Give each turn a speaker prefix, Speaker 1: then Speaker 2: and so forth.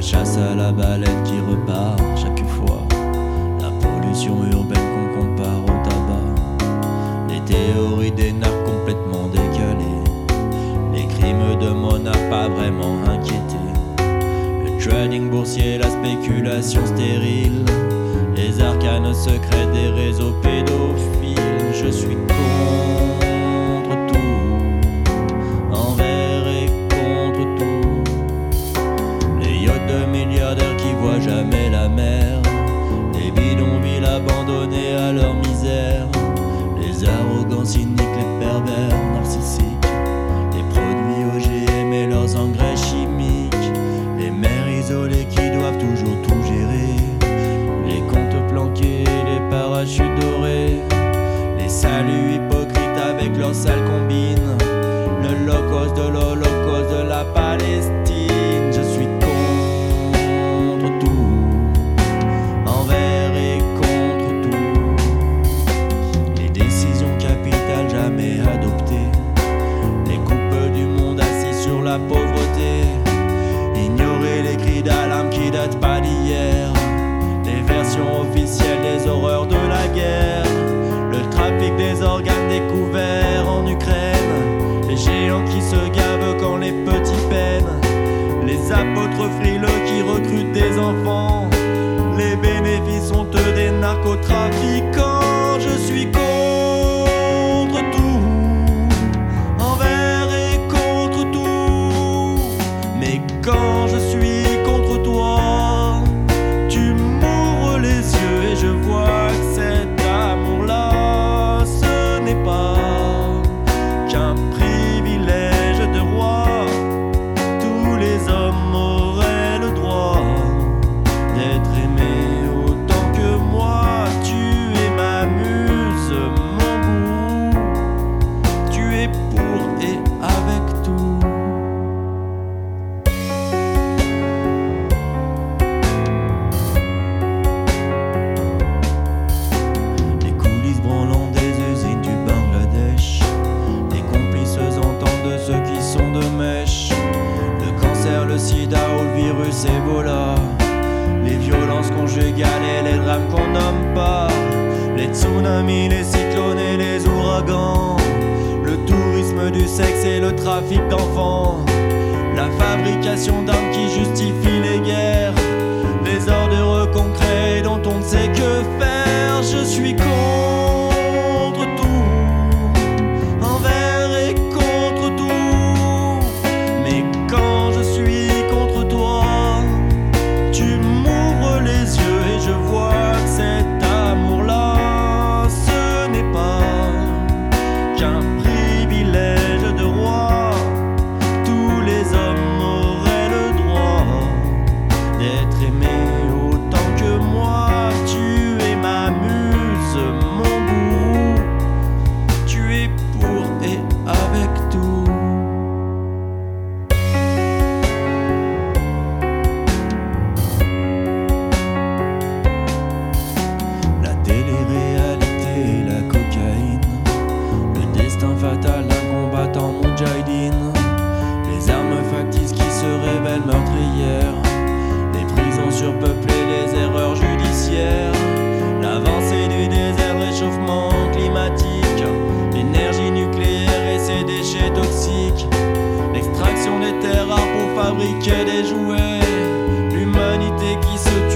Speaker 1: chasse à la baleine qui repart chaque fois. La pollution urbaine qu'on compare au tabac. Les théories des narcs complètement décalées. Les crimes de Mona pas vraiment inquiétés. Le trading boursier, la spéculation stérile. Les arcanes secrets des réseaux pédophiles. Je suis contre tout, envers et contre tout. Les yachts de milliardaires qui voient jamais la mer. Les bidonvilles abandonnés à leur misère. Les arrogants cyniques, les pervers narcissiques. Les produits OGM et leurs engrais chimiques. Les mers isolées qui doivent toujours tout gérer. Les comptes planqués, les parachutes dorés. Les saluts hypocrites avec leurs sales combines. L'holocauste de la Palestine. Je suis contre tout, envers et contre tout. Les décisions capitales jamais adoptées. Les coupes du monde assis sur la pauvreté. Ignorer les cris d'alarme qui datent pas d'hier. Les versions officielles des horreurs de la guerre. Le trafic des organes découverts en Ukraine. Les géants qui se gavent quand les petits peinent. Les apôtres frileux qui recrutent des enfants. Les bénéfices honteux des narcotrafiquants. Je suis contre tout, envers et contre tout. Mais quand je suis contre toi, tu m'ouvres les yeux et je vois que cet amour-là, ce n'est pas qu'un privilège de roi. Tous les hommes auraient le droit d'être aimés autant que moi. Tu es ma muse, mon goût. Tu es pour et avec tout. Les coulisses branlantes des usines du Bangladesh. Les complices entendent de ceux qui sont de mèche. Le cancer, le sida ou le virus Ebola. Les violences conjugales et les drames qu'on nomme pas. Les tsunamis, les cyclones et les ouragans. Le tourisme du sexe et le trafic d'enfants. La fabrication d'armes qui justifie les guerres. Les ordures concrets dont on ne sait que faire. Je suis contre tout, envers et contre tout. Mais quand je suis contre toi, tu m'ouvres les yeux et je vois que cet amour-là, ce n'est pas qu'un privilège de roi. Tous les hommes auraient le droit d'être aimés autant que moi. Tu es ma muse, mon goût. Tu es pour et avec tout. La télé-réalité et la cocaïne. Le destin fatal d'un combattant moudjahidine. Les armes factices qui se révèlent meurtrières. Les prisons surpeuplées, les erreurs judiciaires. L'avancée du désert, le réchauffement climatique. L'énergie nucléaire et ses déchets toxiques. L'extraction des terres rares pour fabriquer des jouets. L'humanité qui se